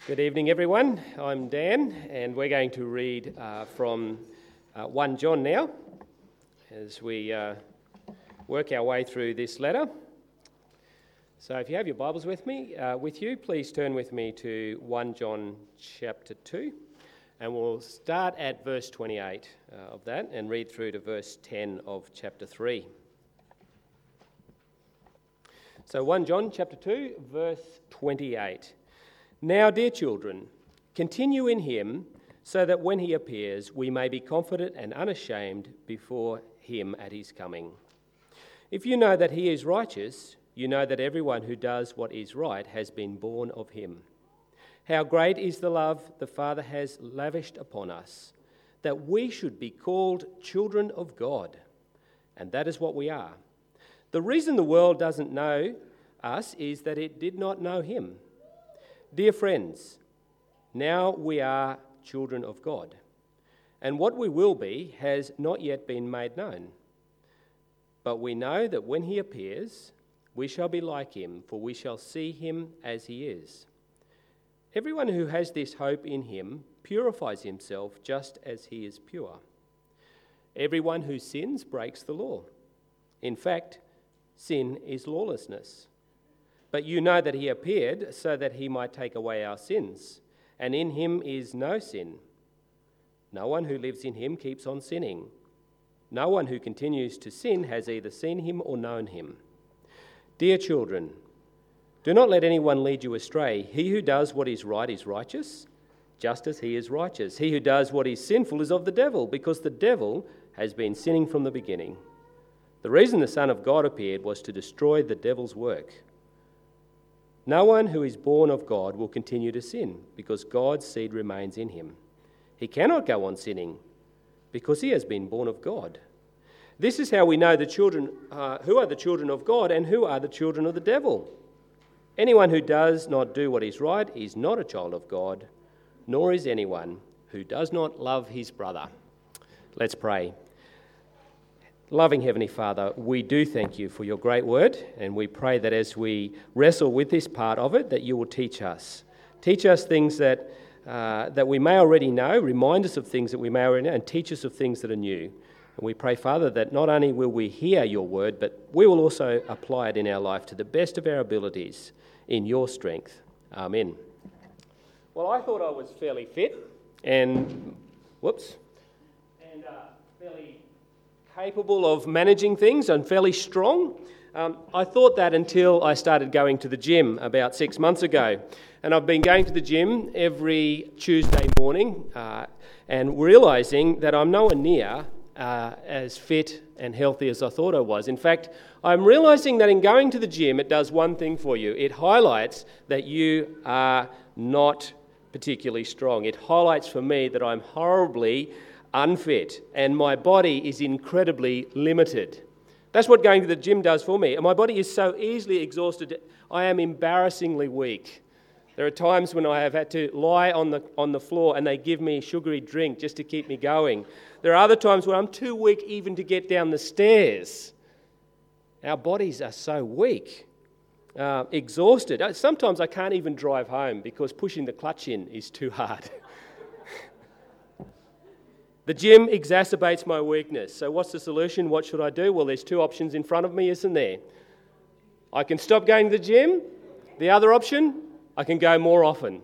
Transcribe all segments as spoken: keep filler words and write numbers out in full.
Good evening, everyone. I'm Dan, and we're going to read uh, from uh, First John now as we uh, work our way through this letter. So if you have your Bibles with me, uh, with you, please turn with me to First John chapter two, and we'll start at verse twenty-eight uh, of that and read through to verse ten of chapter three. So First John chapter two, verse twenty-eight. Now, dear children, continue in him, so that when he appears, we may be confident and unashamed before him at his coming. If you know that he is righteous, you know that everyone who does what is right has been born of him. How great is the love the Father has lavished upon us, that we should be called children of God. And that is what we are. The reason the world doesn't know us is that it did not know him. Dear friends, now we are children of God, and what we will be has not yet been made known. But we know that when he appears, we shall be like him, for we shall see him as he is. Everyone who has this hope in him purifies himself just as he is pure. Everyone who sins breaks the law. In fact, sin is lawlessness. But you know that he appeared so that he might take away our sins, and in him is no sin. No one who lives in him keeps on sinning. No one who continues to sin has either seen him or known him. Dear children, do not let anyone lead you astray. He who does what is right is righteous, just as he is righteous. He who does what is sinful is of the devil, because the devil has been sinning from the beginning. The reason the Son of God appeared was to destroy the devil's work. No one who is born of God will continue to sin, because God's seed remains in him. He cannot go on sinning, because he has been born of God. This is how we know the children uh, who are the children of God and who are the children of the devil. Anyone who does not do what is right is not a child of God, nor is anyone who does not love his brother. Let's pray. Loving Heavenly Father, we do thank you for your great word, and we pray that as we wrestle with this part of it, that you will teach us. Teach us things that uh, that we may already know, remind us of things that we may already know, and teach us of things that are new. And we pray, Father, that not only will we hear your word, but we will also apply it in our life to the best of our abilities in your strength. Amen. Well, I thought I was fairly fit and, whoops, and uh, fairly capable of managing things and fairly strong. Um, I thought that until I started going to the gym about six months ago. And I've been going to the gym every Tuesday morning uh, and realising that I'm nowhere near uh, as fit and healthy as I thought I was. In fact, I'm realising that in going to the gym, it does one thing for you. It highlights that you are not particularly strong. It highlights for me that I'm horribly unfit, and my body is incredibly limited. That's what going to the gym does for me. And my body is so easily exhausted, I am embarrassingly weak. There are times when I have had to lie on the on the floor and they give me a sugary drink just to keep me going. There are other times when I'm too weak even to get down the stairs. Our bodies are so weak, uh, exhausted. Sometimes I can't even drive home because pushing the clutch in is too hard. The gym exacerbates my weakness. So what's the solution? What should I do? Well, there's two options in front of me, isn't there? I can stop going to the gym. The other option, I can go more often.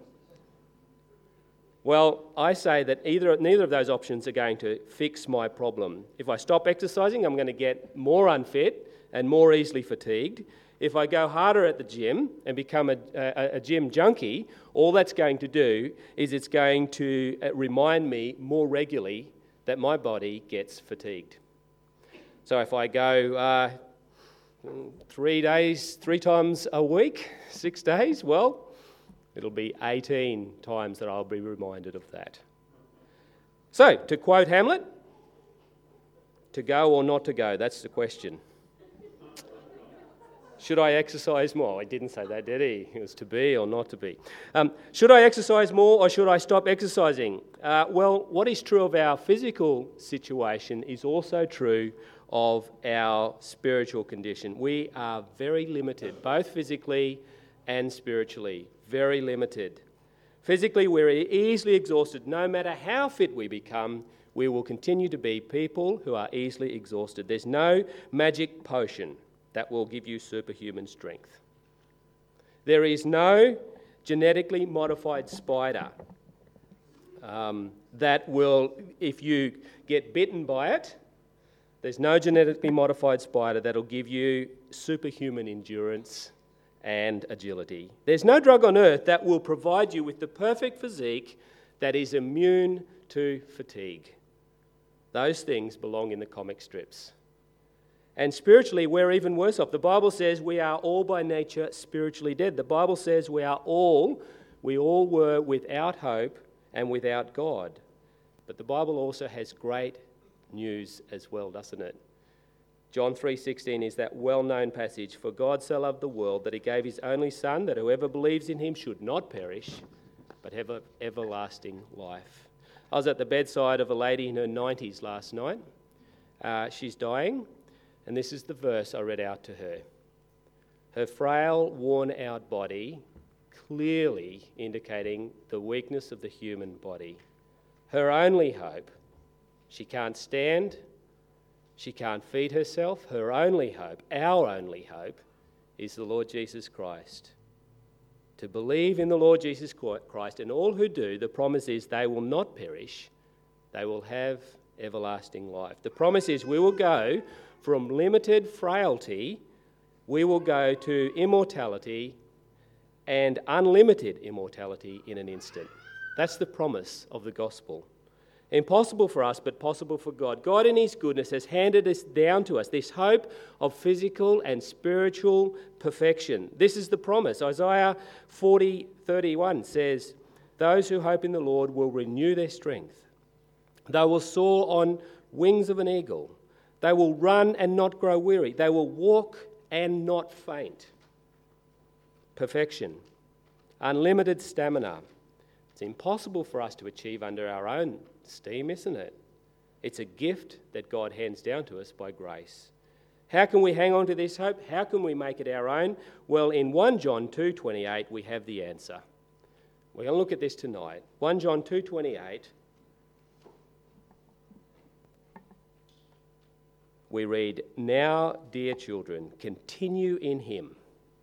Well, I say that either neither of those options are going to fix my problem. If I stop exercising, I'm going to get more unfit and more easily fatigued. If I go harder at the gym and become a, a, a gym junkie, all that's going to do is it's going to remind me more regularly that my body gets fatigued. So if I go uh, three days, three times a week, six days, well, it'll be eighteen times that I'll be reminded of that. So, to quote Hamlet, to go or not to go, that's the question. Should I exercise more? I didn't say that, did he? It was to be or not to be. Um, should I exercise more or should I stop exercising? Uh, well, what is true of our physical situation is also true of our spiritual condition. We are very limited, both physically and spiritually, very limited. Physically, we're easily exhausted. No matter how fit we become, we will continue to be people who are easily exhausted. There's no magic potion that will give you superhuman strength. There is no genetically modified spider um, that will, if you get bitten by it, there's no genetically modified spider that'll give you superhuman endurance and agility. There's no drug on earth that will provide you with the perfect physique that is immune to fatigue. Those things belong in the comic strips. And spiritually, we're even worse off. The Bible says we are all by nature spiritually dead. The Bible says we are all, we all were without hope and without God. But the Bible also has great news as well, doesn't it? John three sixteen is that well-known passage. For God so loved the world that he gave his only Son, that whoever believes in him should not perish, but have an everlasting life. I was at the bedside of a lady in her nineties last night. Uh, she's dying, and this is the verse I read out to her. Her frail, worn-out body, clearly indicating the weakness of the human body. Her only hope, she can't stand, she can't feed herself. Her only hope, our only hope, is the Lord Jesus Christ. To believe in the Lord Jesus Christ, and all who do, the promise is they will not perish, they will have everlasting life. The promise is we will go from limited frailty, we will go to immortality and unlimited immortality in an instant. That's the promise of the gospel. Impossible for us, but possible for God. God in his goodness has handed this down to us, this hope of physical and spiritual perfection. This is the promise. Isaiah forty thirty-one says, those who hope in the Lord will renew their strength. They will soar on wings of an eagle. They will run and not grow weary. They will walk and not faint. Perfection. Unlimited stamina. It's impossible for us to achieve under our own steam, isn't it? It's a gift that God hands down to us by grace. How can we hang on to this hope? How can we make it our own? Well, in First John two twenty-eight, we have the answer. We're going to look at this tonight. First John two twenty-eight. We read, now, dear children, continue in him.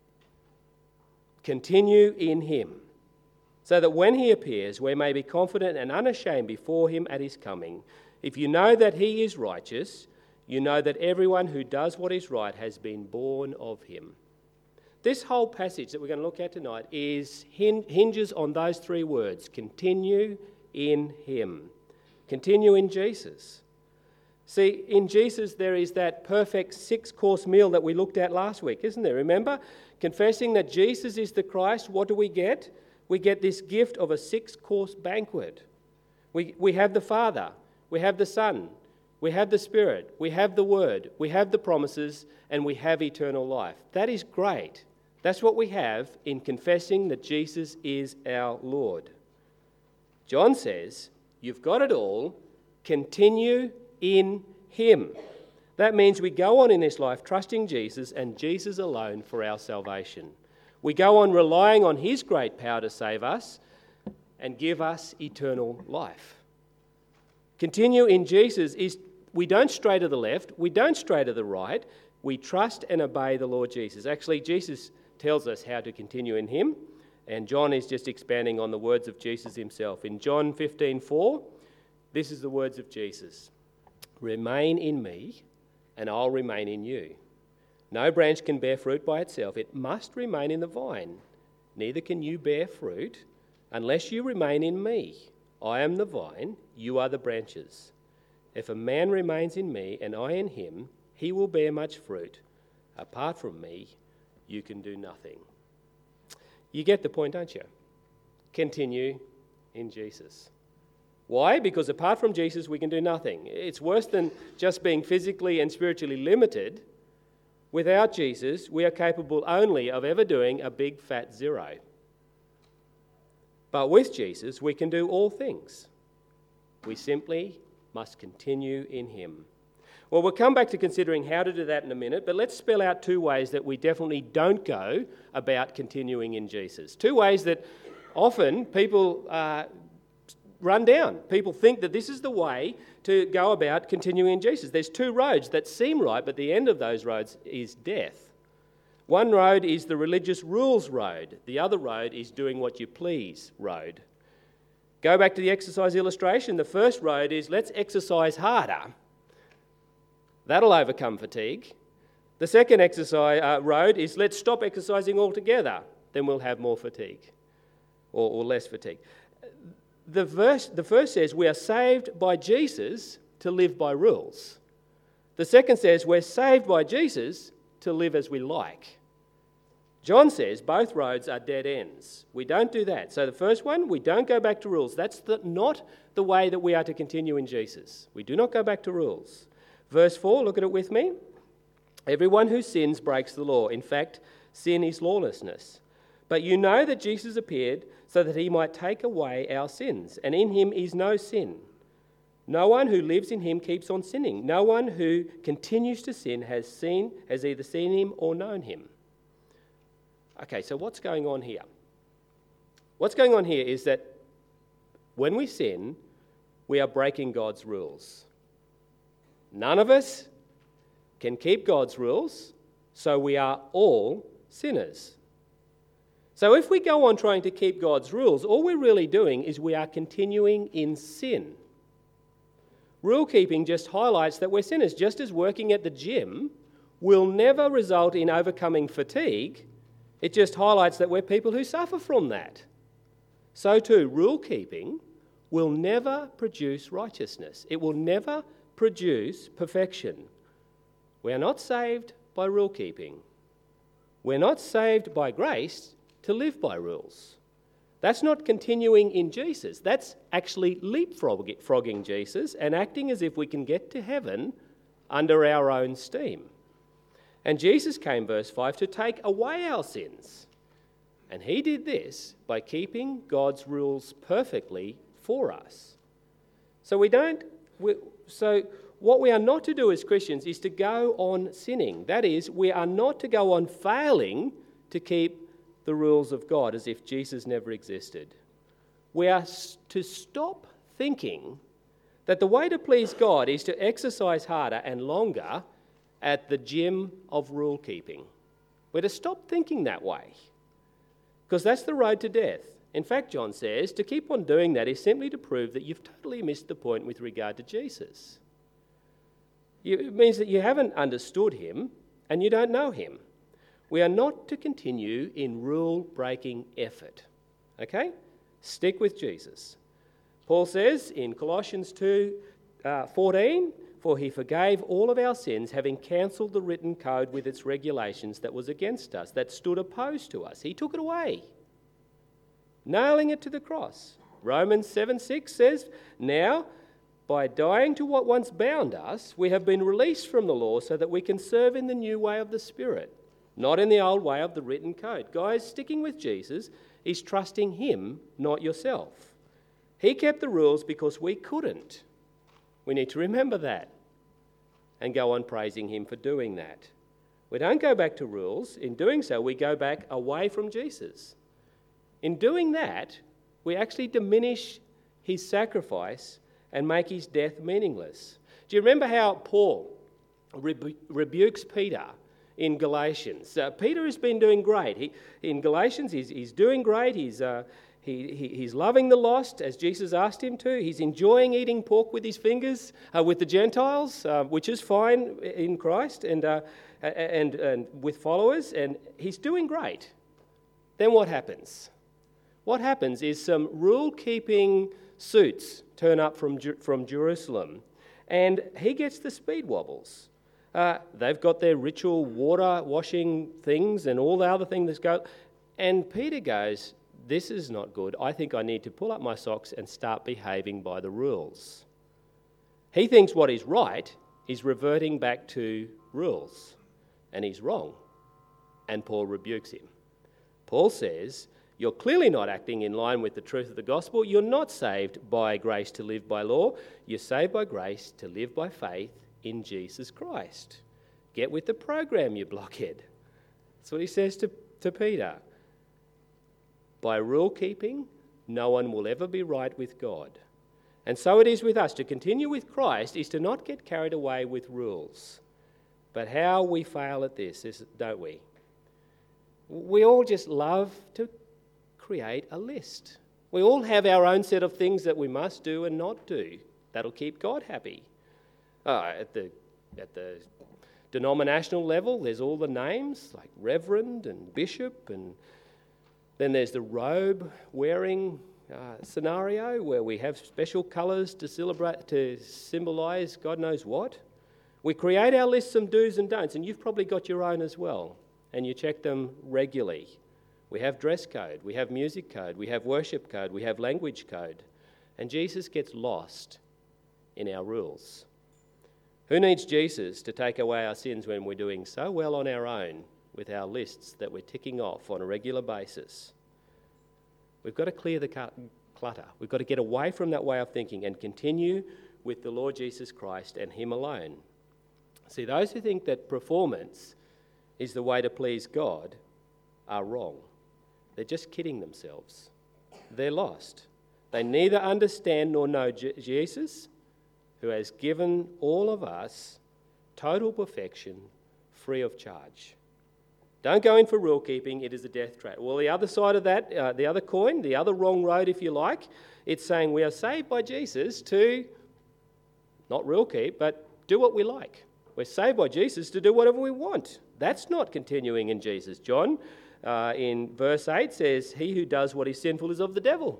Continue in him, so that when he appears, we may be confident and unashamed before him at his coming. If you know that he is righteous, you know that everyone who does what is right has been born of him. This whole passage that we're going to look at tonight is hinges on those three words: continue in him. Continue in Jesus. See, in Jesus there is that perfect six-course meal that we looked at last week, isn't there? Remember? Confessing that Jesus is the Christ, what do we get? We get this gift of a six-course banquet. We, we have the Father, we have the Son, we have the Spirit, we have the Word, we have the promises, and we have eternal life. That is great. That's what we have in confessing that Jesus is our Lord. John says, you've got it all, continue in him. That means we go on in this life trusting Jesus and Jesus alone for our salvation. We go on relying on his great power to save us and give us eternal life. Continue in Jesus is we don't stray to the left, we don't stray to the right, we trust and obey the Lord Jesus. Actually, Jesus tells us how to continue in him, and John is just expanding on the words of Jesus himself. In John fifteen four, this is the words of Jesus. Remain in me, and I'll remain in you. No branch can bear fruit by itself. It must remain in the vine. Neither can you bear fruit unless you remain in me. I am the vine, you are the branches. If a man remains in me and I in him, he will bear much fruit. Apart from me, you can do nothing. You get the point, don't you? Continue in Jesus. Why? Because apart from Jesus, we can do nothing. It's worse than just being physically and spiritually limited. Without Jesus, we are capable only of ever doing a big fat zero. But with Jesus, we can do all things. We simply must continue in him. Well, we'll come back to considering how to do that in a minute, but let's spell out two ways that we definitely don't go about continuing in Jesus. Two ways that Often people uh, run down. People think that this is the way to go about continuing in Jesus. There's two roads that seem right, but the end of those roads is death. One road is the religious rules road. The other road is doing what you please road. Go back to the exercise illustration. The first road is let's exercise harder. That'll overcome fatigue. The second exercise uh, road is let's stop exercising altogether. Then we'll have more fatigue or, or less fatigue. The verse, the first says we are saved by Jesus to live by rules. The second says we're saved by Jesus to live as we like. John says both roads are dead ends. We don't do that. So the first one, we don't go back to rules. That's the, not the way that we are to continue in Jesus. We do not go back to rules. Verse four, look at it with me. Everyone who sins breaks the law. In fact, sin is lawlessness. But you know that Jesus appeared so that he might take away our sins, and in him is no sin. No one who lives in him keeps on sinning. No one who continues to sin has seen, has either seen him or known him. Okay, so what's going on here? What's going on here is that when we sin, we are breaking God's rules. None of us can keep God's rules, so we are all sinners. So if we go on trying to keep God's rules, all we're really doing is we are continuing in sin. Rule keeping just highlights that we're sinners. Just as working at the gym will never result in overcoming fatigue, it just highlights that we're people who suffer from that. So too, rule keeping will never produce righteousness. It will never produce perfection. We are not saved by rule keeping. We're not saved by grace to live by rules. That's not continuing in Jesus. That's actually leapfrogging Jesus and acting as if we can get to heaven under our own steam. And Jesus came, verse five, to take away our sins. And he did this by keeping God's rules perfectly for us. So we don't... We, so what we are not to do as Christians is to go on sinning. That is, we are not to go on failing to keep the rules of God as if Jesus never existed. We are to stop thinking that the way to please God is to exercise harder and longer at the gym of rule keeping. We're to stop thinking that way, because that's the road to death. In fact, John says, to keep on doing that is simply to prove that you've totally missed the point with regard to Jesus. It means that you haven't understood him and you don't know him. We are not to continue in rule-breaking effort. Okay? Stick with Jesus. Paul says in Colossians two fourteen, for he forgave all of our sins, having cancelled the written code with its regulations that was against us, that stood opposed to us. He took it away, nailing it to the cross. Romans seven six says, now, by dying to what once bound us, we have been released from the law so that we can serve in the new way of the Spirit, not in the old way of the written code. Guys, sticking with Jesus is trusting him, not yourself. He kept the rules because we couldn't. We need to remember that and go on praising him for doing that. We don't go back to rules. In doing so, we go back away from Jesus. In doing that, we actually diminish his sacrifice and make his death meaningless. Do you remember how Paul rebu- rebukes Peter in Galatians? Uh, Peter has been doing great. He, in Galatians, he's, he's doing great. He's... Uh, He, he, he's loving the lost, as Jesus asked him to. He's enjoying eating pork with his fingers uh, with the Gentiles, uh, which is fine in Christ and, uh, and, and with followers, and he's doing great. Then what happens? What happens is some rule-keeping suits turn up from, from Jerusalem, and he gets the speed wobbles. Uh, they've got their ritual water-washing things and all the other things that go, and Peter goes, this is not good. I think I need to pull up my socks and start behaving by the rules. He thinks what is right is reverting back to rules, and he's wrong. And Paul rebukes him. Paul says, you're clearly not acting in line with the truth of the gospel. You're not saved by grace to live by law. You're saved by grace to live by faith in Jesus Christ. Get with the program, you blockhead. That's what he says to, to Peter. By rule keeping, no one will ever be right with God. And so it is with us. To continue with Christ is to not get carried away with rules. But how we fail at this, is, don't we? We all just love to create a list. We all have our own set of things that we must do and not do. That'll keep God happy. Oh, at the at the denominational level, there's all the names like Reverend and Bishop, and then there's the robe wearing uh, scenario where we have special colours to celebrate, to symbolise God knows what. We create our lists of do's and don'ts, and you've probably got your own as well, and you check them regularly. We have dress code, we have music code, we have worship code, we have language code, and Jesus gets lost in our rules. Who needs Jesus to take away our sins when we're doing so well on our own with our lists that we're ticking off on a regular basis? We've got to clear the clutter. We've got to get away from that way of thinking and continue with the Lord Jesus Christ and Him alone. See, those who think that performance is the way to please God are wrong. They're just kidding themselves. They're lost. They neither understand nor know J- Jesus, who has given all of us total perfection free of charge. Don't go in for rule keeping, it is a death trap. Well, the other side of that, uh, the other coin, the other wrong road, if you like, it's saying we are saved by Jesus to not rule keep, but do what we like. We're saved by Jesus to do whatever we want. That's not continuing in Jesus. John, uh, in verse eight, says, "He who does what is sinful is of the devil."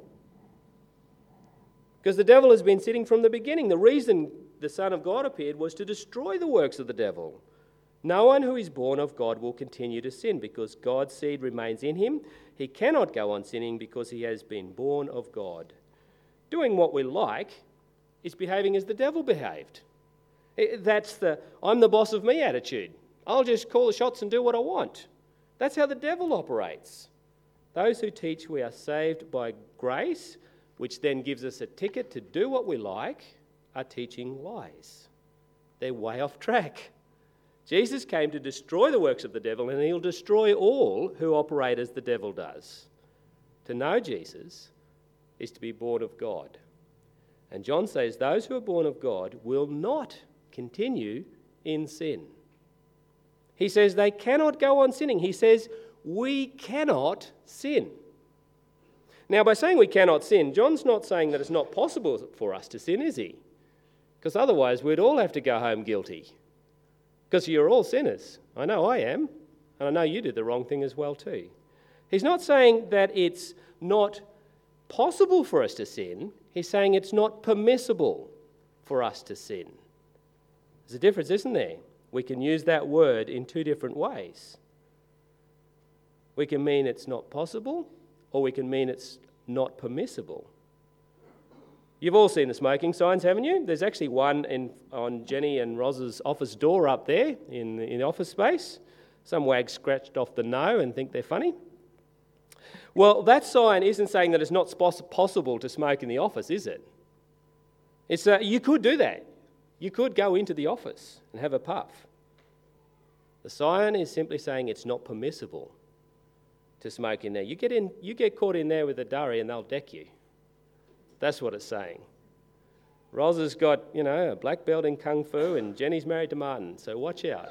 Because the devil has been sitting from the beginning. The reason the Son of God appeared was to destroy the works of the devil. No one who is born of God will continue to sin because God's seed remains in him. He cannot go on sinning because he has been born of God. Doing what we like is behaving as the devil behaved. That's the I'm the boss of me attitude. I'll just call the shots and do what I want. That's how the devil operates. Those who teach we are saved by grace, which then gives us a ticket to do what we like, are teaching lies. They're way off track. Jesus came to destroy the works of the devil, and he'll destroy all who operate as the devil does. To know Jesus is to be born of God. And John says those who are born of God will not continue in sin. He says they cannot go on sinning. He says we cannot sin. Now, by saying we cannot sin, John's not saying that it's not possible for us to sin, is he? Because otherwise we'd all have to go home guilty. Because you're all sinners. I know I am. And I know you did the wrong thing as well too. He's not saying that it's not possible for us to sin. He's saying it's not permissible for us to sin. There's a difference, isn't there? We can use that word in two different ways. We can mean it's not possible, or we can mean it's not permissible. You've all seen the smoking signs, haven't you? There's actually one in, on Jenny and Roz's office door up there in, in the office space. Some wag scratched off the no and think they're funny. Well, that sign isn't saying that it's not possible to smoke in the office, is it? It's uh, you could do that. You could go into the office and have a puff. The sign is simply saying it's not permissible to smoke in there. You get in, you get caught in there with a durry and they'll deck you. That's what it's saying. Roz has got, you know, a black belt in Kung Fu and Jenny's married to Martin, so watch out.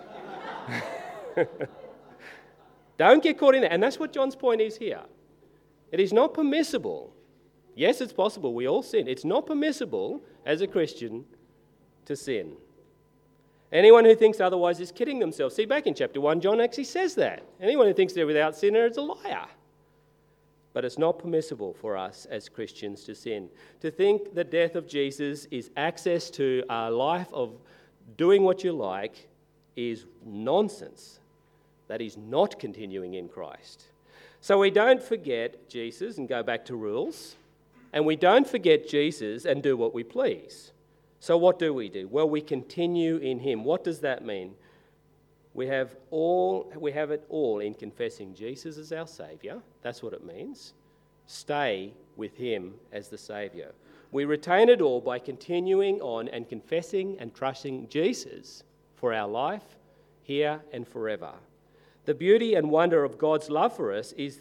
Don't get caught in there. And that's what John's point is here. It is not permissible. Yes, it's possible. We all sin. It's not permissible as a Christian to sin. Anyone who thinks otherwise is kidding themselves. See, back in chapter one, John actually says that. Anyone who thinks they're without sin is a liar. But it's not permissible for us as Christians to sin. To think the death of Jesus is access to a life of doing what you like is nonsense. That is not continuing in Christ. So we don't forget Jesus and go back to rules, and we don't forget Jesus and do what we please. So what do we do? Well, we continue in him. What does that mean? We have all we have it all in confessing Jesus as our Saviour. That's what it means. Stay with him as the Saviour. We retain it all by continuing on and confessing and trusting Jesus for our life here and forever. The beauty and wonder of God's love for us is that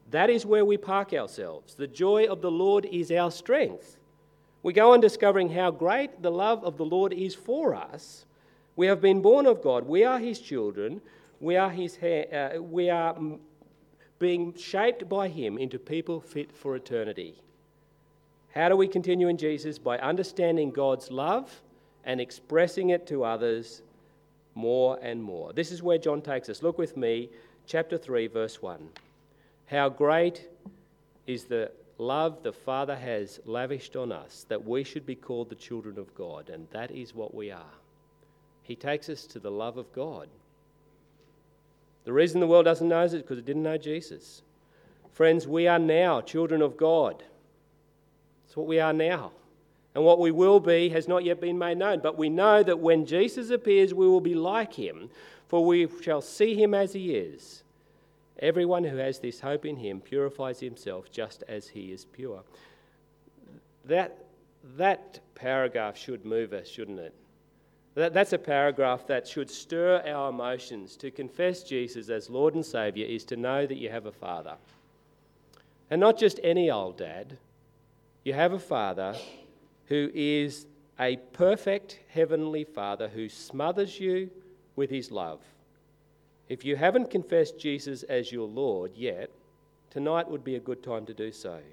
That is where we park ourselves. The joy of the Lord is our strength. We go on discovering how great the love of the Lord is for us. We have been born of God. We are his children. We are his ha- uh, we are being shaped by him into people fit for eternity. How do we continue in Jesus? By understanding God's love and expressing it to others more and more. This is where John takes us. Look with me, chapter three, verse one. How great is the love the Father has lavished on us, that we should be called the children of God, and that is what we are. He takes us to the love of God. The reason the world doesn't know is because it didn't know Jesus. Friends, we are now children of God. That's what we are now. And what we will be has not yet been made known. But we know that when Jesus appears, we will be like him, for we shall see him as he is. Everyone who has this hope in him purifies himself just as he is pure. That, that paragraph should move us, shouldn't it? That, that's a paragraph that should stir our emotions. To confess Jesus as Lord and Saviour is to know that you have a Father. And not just any old dad. You have a Father who is a perfect heavenly Father who smothers you with his love. If you haven't confessed Jesus as your Lord yet, tonight would be a good time to do so.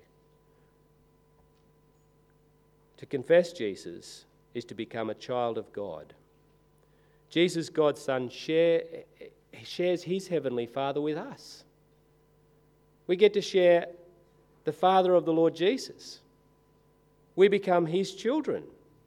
To confess Jesus is to become a child of God. Jesus, God's Son, share, shares his heavenly Father with us. We get to share the Father of the Lord Jesus. We become his children.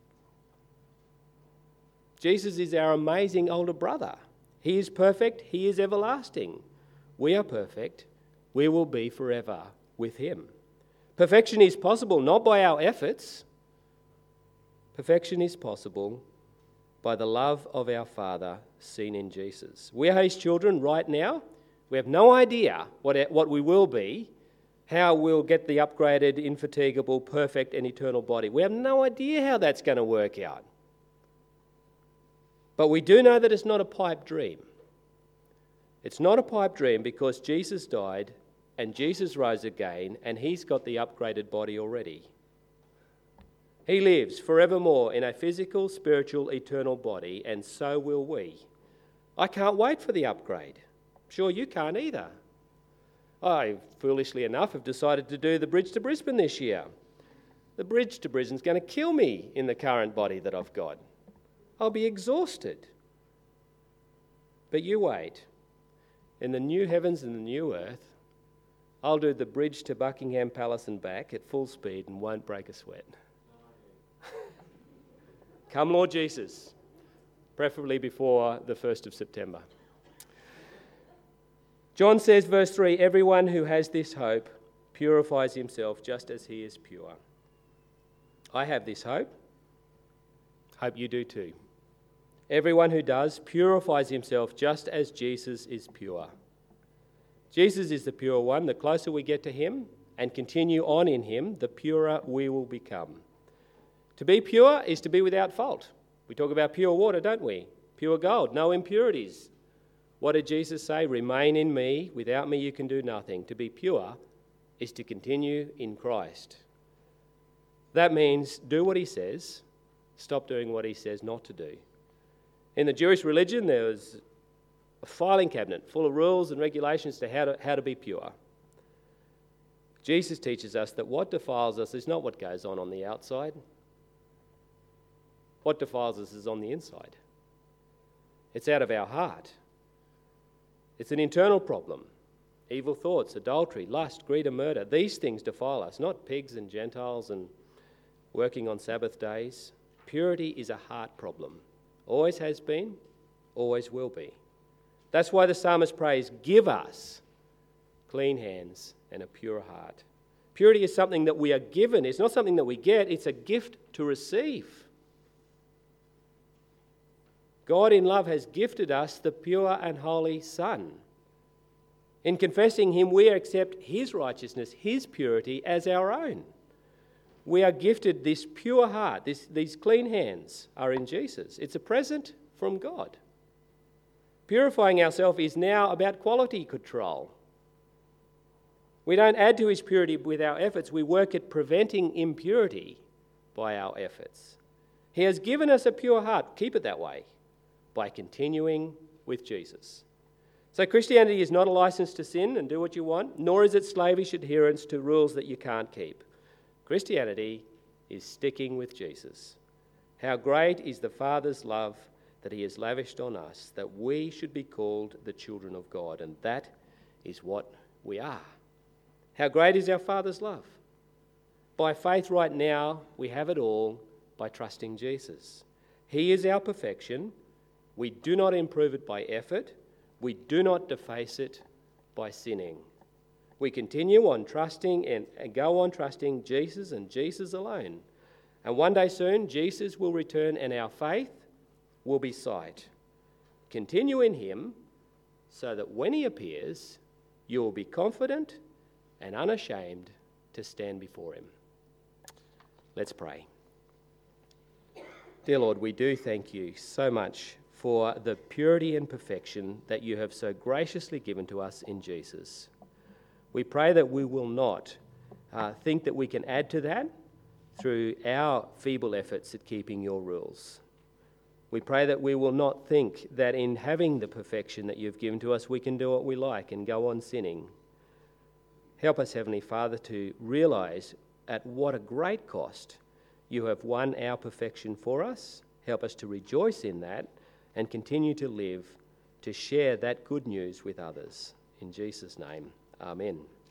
Jesus is our amazing older brother. He is perfect. He is everlasting. We are perfect. We will be forever with him. Perfection is possible not by our efforts. Perfection is possible by the love of our Father seen in Jesus. We are his children right now. We have no idea what, what we will be, how we'll get the upgraded, infatigable, perfect and eternal body. We have no idea how that's going to work out. But we do know that it's not a pipe dream. It's not a pipe dream because Jesus died and Jesus rose again and he's got the upgraded body already. He lives forevermore in a physical, spiritual, eternal body, and so will we. I can't wait for the upgrade. I'm sure you can't either. I, foolishly enough, have decided to do the Bridge to Brisbane this year. The Bridge to Brisbane is going to kill me in the current body that I've got. I'll be exhausted. But you wait. In the new heavens and the new earth, I'll do the bridge to Buckingham Palace and back at full speed and won't break a sweat. Come, Lord Jesus, preferably before the first of September. John says, verse three, everyone who has this hope purifies himself just as he is pure. I have this hope. Hope you do too. Everyone who does purifies himself just as Jesus is pure. Jesus is the pure one. The closer we get to him and continue on in him, the purer we will become. To be pure is to be without fault. We talk about pure water, don't we? Pure gold, no impurities. What did Jesus say? Remain in me. Without me you can do nothing. To be pure is to continue in Christ. That means do what he says, stop doing what he says not to do. In the Jewish religion, there was a filing cabinet full of rules and regulations to how to, how to be pure. Jesus teaches us that what defiles us is not what goes on on the outside. What defiles us is on the inside. It's out of our heart. It's an internal problem. Evil thoughts, adultery, lust, greed and murder, these things defile us, not pigs and Gentiles and working on Sabbath days. Purity is a heart problem. Always has been, always will be. That's why the psalmist prays, give us clean hands and a pure heart. Purity is something that we are given. It's not something that we get. It's a gift to receive. God in love has gifted us the pure and holy Son. In confessing him, we accept his righteousness, his purity as our own. We are gifted this pure heart, this, these clean hands are in Jesus. It's a present from God. Purifying ourselves is now about quality control. We don't add to his purity with our efforts. We work at preventing impurity by our efforts. He has given us a pure heart. Keep it that way by continuing with Jesus. So Christianity is not a license to sin and do what you want, nor is it slavish adherence to rules that you can't keep. Christianity is sticking with Jesus. How great is the Father's love that he has lavished on us, that we should be called the children of God, and that is what we are. How great is our Father's love? By faith right now, we have it all by trusting Jesus. He is our perfection. We do not improve it by effort. We do not deface it by sinning. We continue on trusting and, and go on trusting Jesus and Jesus alone. And one day soon, Jesus will return and our faith will be sight. Continue in him so that when he appears, you will be confident and unashamed to stand before him. Let's pray. Dear Lord, we do thank you so much for the purity and perfection that you have so graciously given to us in Jesus. We pray that we will not uh, think that we can add to that through our feeble efforts at keeping your rules. We pray that we will not think that in having the perfection that you've given to us, we can do what we like and go on sinning. Help us, Heavenly Father, to realise at what a great cost you have won our perfection for us. Help us to rejoice in that and continue to live to share that good news with others. In Jesus' name, amen.